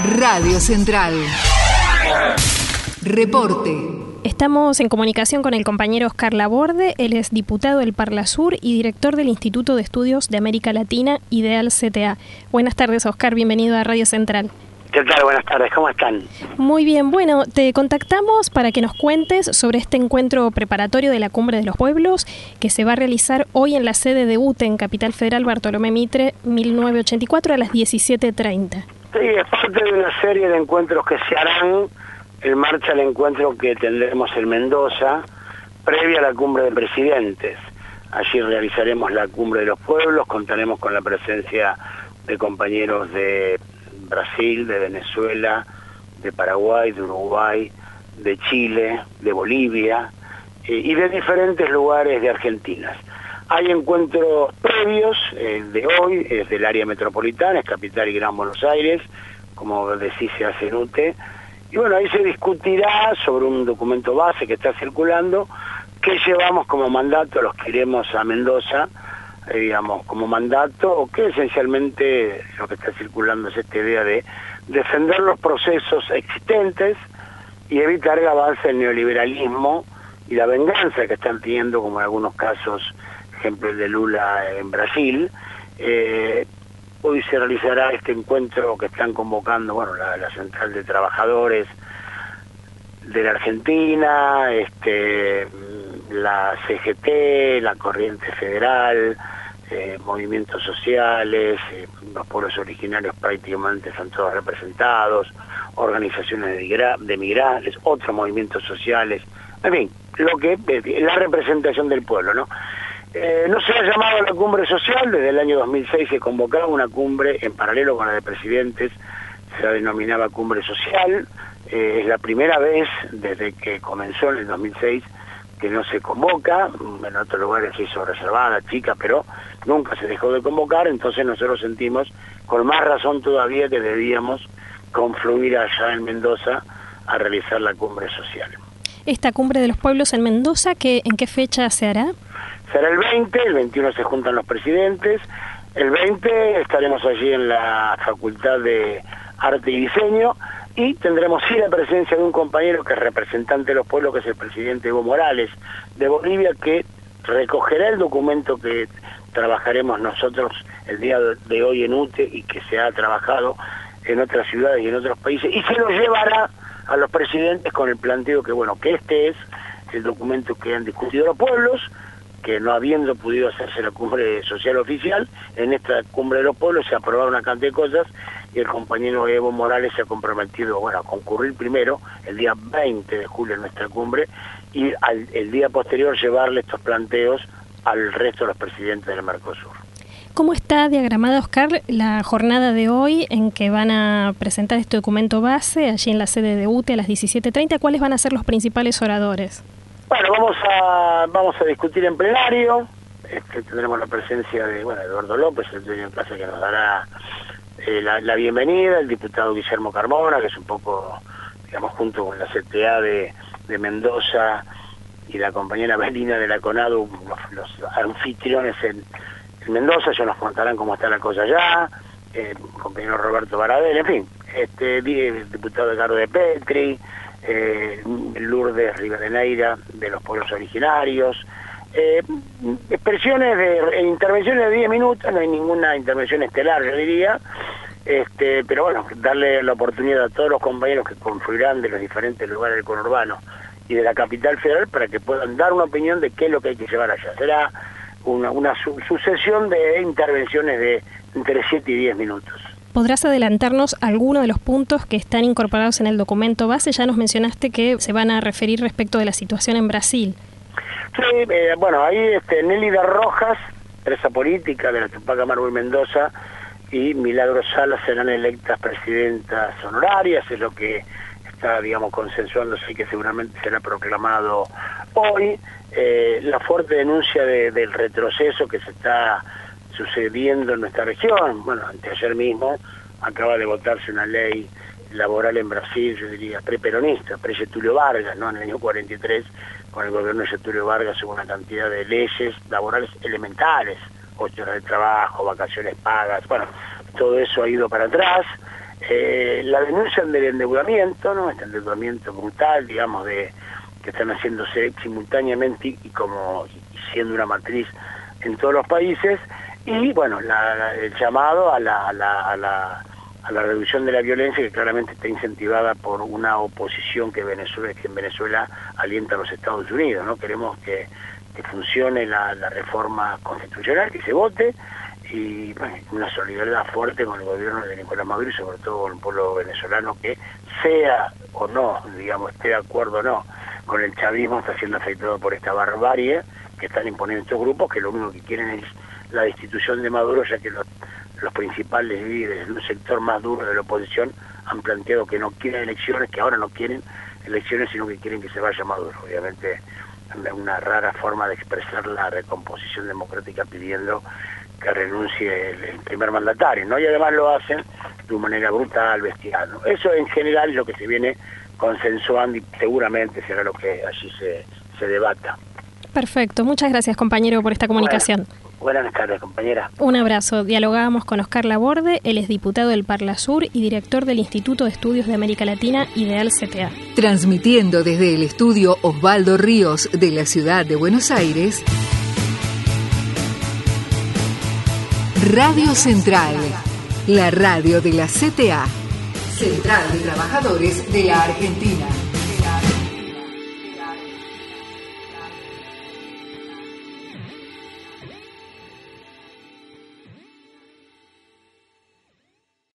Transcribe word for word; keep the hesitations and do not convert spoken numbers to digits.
Radio Central. Reporte. Estamos en comunicación con el compañero Oscar Laborde. Él es diputado del Parlasur y director del Instituto de Estudios de América Latina, IDEAL C T A. Buenas tardes, Oscar, bienvenido a Radio Central. ¿Qué tal? Buenas tardes, ¿cómo están? Muy bien, bueno, te contactamos para que nos cuentes sobre este encuentro preparatorio de la Cumbre de los Pueblos que se va a realizar hoy en la sede de U T E en Capital Federal Bartolomé Mitre, mil novecientos ochenta y cuatro, a las diecisiete treinta. Sí, es parte de una serie de encuentros que se harán en marcha al encuentro que tendremos en Mendoza, previa a la Cumbre de Presidentes. Allí realizaremos la Cumbre de los Pueblos, contaremos con la presencia de compañeros de Brasil, de Venezuela, de Paraguay, de Uruguay, de Chile, de Bolivia eh, y de diferentes lugares de Argentina. Hay encuentros previos, eh, de hoy, es del área metropolitana, es Capital y Gran Buenos Aires, como decís se hace en U T E, y bueno, ahí se discutirá sobre un documento base que está circulando, que llevamos como mandato a los que iremos a Mendoza, eh, digamos, como mandato, o que esencialmente lo que está circulando es esta idea de defender los procesos existentes y evitar el avance del neoliberalismo y la venganza que están teniendo, como en algunos casos, ejemplo el de Lula en Brasil. Eh, hoy se realizará este encuentro que están convocando, bueno, la, la Central de Trabajadores de la Argentina, este, la C G T, la Corriente Federal, eh, movimientos sociales, eh, los pueblos originarios prácticamente están todos representados, organizaciones de, migra de migrantes, otros movimientos sociales, en fin, lo que la representación del pueblo, ¿no? Eh, no se ha llamado a la cumbre social, desde el año dos mil seis se convocaba una cumbre en paralelo con la de presidentes, se la denominaba cumbre social, eh, es la primera vez desde que comenzó en el dos mil seis que no se convoca, en otros lugares se hizo reservada, chica, pero nunca se dejó de convocar, entonces nosotros sentimos con más razón todavía que debíamos confluir allá en Mendoza a realizar la cumbre social. Esta cumbre de los pueblos en Mendoza, ¿qué, ¿en qué fecha se hará? Será el veinte, el veintiuno se juntan los presidentes, el veinte estaremos allí en la Facultad de Arte y Diseño y tendremos sí la presencia de un compañero que es representante de los pueblos, que es el presidente Evo Morales de Bolivia, que recogerá el documento que trabajaremos nosotros el día de hoy en U T E y que se ha trabajado en otras ciudades y en otros países, y se lo llevará a los presidentes con el planteo que, bueno, que este es el documento que han discutido los pueblos, que no habiendo podido hacerse la cumbre social oficial, en esta cumbre de los pueblos se aprobaron una cantidad de cosas y el compañero Evo Morales se ha comprometido, bueno, a concurrir primero el día veinte de julio en nuestra cumbre y al, el día posterior llevarle estos planteos al resto de los presidentes del Mercosur. ¿Cómo está diagramada, Oscar, la jornada de hoy en que van a presentar este documento base allí en la sede de U T E a las diecisiete treinta? ¿Cuáles van a ser los principales oradores? Bueno, vamos a vamos a discutir en plenario. Este, tendremos la presencia de, bueno, Eduardo López, el dueño de clase, que nos dará eh, la, la bienvenida, el diputado Guillermo Carmona, que es un poco, digamos, junto con la C T A de, de Mendoza y la compañera Belina de la CONADU, los, los anfitriones en, en Mendoza. Ellos nos contarán cómo está la cosa allá, eh, el compañero Roberto Baradel, en fin, este el diputado Edgardo de Petri, Eh, Lourdes Rivadeneira de los pueblos originarios, eh, expresiones de eh, intervenciones de diez minutos, no hay ninguna intervención estelar, yo diría, este, pero bueno, darle la oportunidad a todos los compañeros que confluirán de los diferentes lugares del conurbano y de la capital federal para que puedan dar una opinión de qué es lo que hay que llevar allá. Será una, una su sucesión de intervenciones de entre siete y diez minutos. ¿Podrás adelantarnos algunos de los puntos que están incorporados en el documento base? Ya nos mencionaste que se van a referir respecto de la situación en Brasil. Sí, eh, bueno, ahí este, Nélida Rojas, presa política de la Tupac Amaru y Mendoza, y Milagros Salas serán electas presidentas honorarias, es lo que está, digamos, consensuándose y que seguramente será proclamado hoy. Eh, la fuerte denuncia de, del retroceso que se está sucediendo en nuestra región. Bueno, anteayer mismo acaba de votarse una ley laboral en Brasil, yo diría preperonista, pre-Getúlio Vargas, ¿no? En el año cuarenta y tres, con el gobierno de Getúlio Vargas hubo una cantidad de leyes laborales elementales, ocho horas de trabajo, vacaciones pagas, bueno, todo eso ha ido para atrás. Eh, la denuncia del endeudamiento, ¿no? Este endeudamiento brutal, digamos, de que están haciéndose simultáneamente y, y como y siendo una matriz en todos los países, y bueno, la, la, el llamado a la, a, la, a, la, a la reducción de la violencia, que claramente está incentivada por una oposición que Venezuela que en Venezuela alienta a los Estados Unidos, ¿no? Queremos que, que funcione la, la reforma constitucional, que se vote, y bueno, una solidaridad fuerte con el gobierno de Nicolás Maduro y sobre todo con el pueblo venezolano, que sea o no, digamos, esté de acuerdo o no con el chavismo, está siendo afectado por esta barbarie que están imponiendo estos grupos, que lo único que quieren es la destitución de Maduro, ya que los, los principales líderes de un sector más duro de la oposición han planteado que no quieren elecciones, que ahora no quieren elecciones, sino que quieren que se vaya Maduro. Obviamente una rara forma de expresar la recomposición democrática pidiendo que renuncie el, el primer mandatario, ¿no? Y además lo hacen de una manera brutal, bestial, ¿no? Eso en general es lo que se viene consensuando y seguramente será lo que allí se, se debata. Perfecto, muchas gracias, compañero, por esta comunicación. Bueno, buenas tardes, compañera. Un abrazo. Dialogábamos con Oscar Laborde, él es diputado del Parla Sur y director del Instituto de Estudios de América Latina, Ideal C T A. Transmitiendo desde el estudio Osvaldo Ríos de la ciudad de Buenos Aires, Radio Central, la radio de la C T A, Central de Trabajadores de la Argentina.